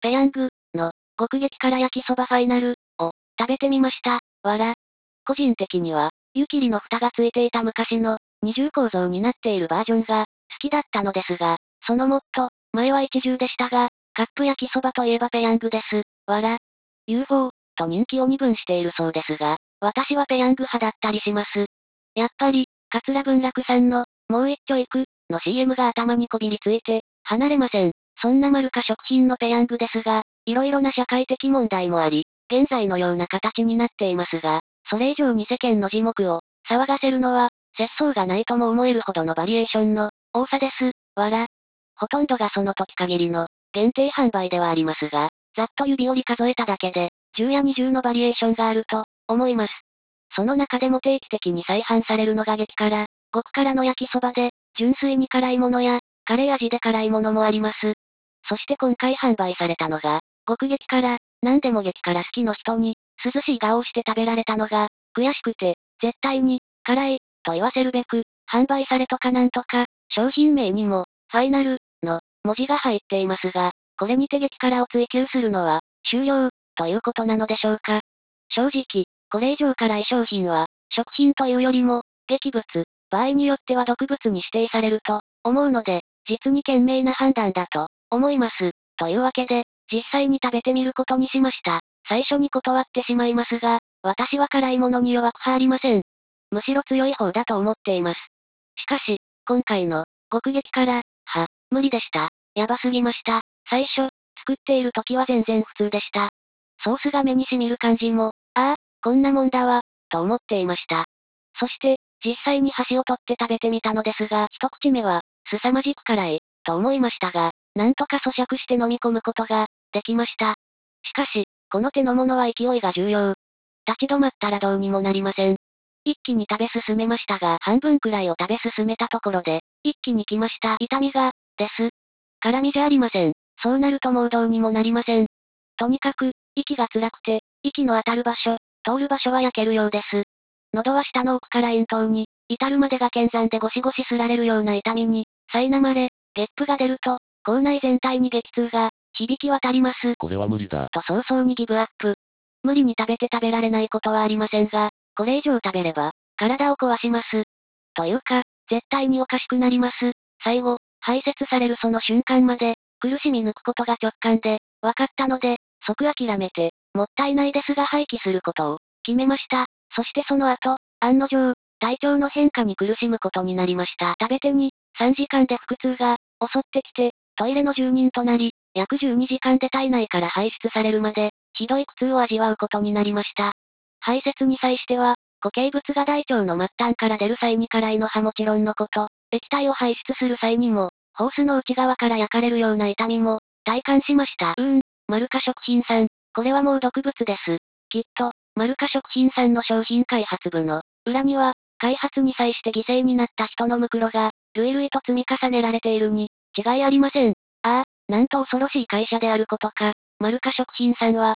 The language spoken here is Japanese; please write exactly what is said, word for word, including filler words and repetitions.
ペヤングの極激辛焼きそばファイナルを食べてみました。わら。個人的には、湯切りの蓋がついていた昔の二重構造になっているバージョンが好きだったのですが、そのもっと前は一重でしたが、カップ焼きそばといえばペヤングです。わら。ユーフォー と人気を二分しているそうですが、私はペヤング派だったりします。やっぱり、桂文楽さんの、もう一丁行く、の シーエム が頭にこびりついて、離れません。そんなマルカ食品のペヤングですが、色々な社会的問題もあり、現在のような形になっていますが、それ以上に世間の耳目を騒がせるのは、節操がないとも思えるほどのバリエーションの多さです。わら。ほとんどがその時限りの限定販売ではありますが、ざっと指折り数えただけで、じゅうやにじゅうのバリエーションがあると思います。その中でも定期的に再販されるのが激辛、極辛の焼きそばで、純粋に辛いものや、カレー味で辛いものもあります。そして今回販売されたのが、極激辛、なんでも激辛好きの人に、涼しい顔をして食べられたのが、悔しくて、絶対に、辛い、と言わせるべく、販売されとかなんとか、商品名にも、ファイナル、の、文字が入っていますが、これにて激辛を追求するのは、終了、ということなのでしょうか。正直、これ以上辛い商品は、食品というよりも、劇物、場合によっては毒物に指定されると、思うので、実に賢明な判断だと、思います。というわけで、実際に食べてみることにしました。最初に断ってしまいますが、私は辛いものに弱くはありません。むしろ強い方だと思っています。しかし、今回の、極激辛、は、無理でした。やばすぎました。最初、作っている時は全然普通でした。ソースが目に染みる感じも、ああ、こんなもんだわ、と思っていました。そして、実際に箸を取って食べてみたのですが、一口目は、凄まじく辛い、と思いましたが、なんとか咀嚼して飲み込むことが、できました。しかし、この手のものは勢いが重要。立ち止まったらどうにもなりません。一気に食べ進めましたが、半分くらいを食べ進めたところで、一気に来ました。痛みが、です。辛みじゃありません。そうなるともうどうにもなりません。とにかく、息が辛くて、息の当たる場所、通る場所は焼けるようです。喉は下の奥から咽頭に、至るまでが剣山でゴシゴシすられるような痛みに、苛まれ、ゲップが出ると、口内全体に激痛が、響き渡ります。 これは無理だ。 と早々にギブアップ。無理に食べて食べられないことはありませんが、これ以上食べれば、体を壊します。というか、絶対におかしくなります。最後、排泄されるその瞬間まで、苦しみ抜くことが直感で、分かったので、即諦めて、もったいないですが廃棄することを、決めました。そしてその後、案の定、体調の変化に苦しむことになりました。食べてに、さんじかんで腹痛が、襲ってきて、トイレの住人となり、約じゅうにじかんで体内から排出されるまで、ひどい苦痛を味わうことになりました。排泄に際しては、固形物が大腸の末端から出る際に辛いのはもちろんのこと、液体を排出する際にも、ホースの内側から焼かれるような痛みも、体感しました。うーん、マルカ食品さん、これはもう毒物です。きっと、マルカ食品さんの商品開発部の、裏には、開発に際して犠牲になった人のムクロが、類々と積み重ねられているに、違いありません。ああ、なんと恐ろしい会社であることか。マルカ食品さんは、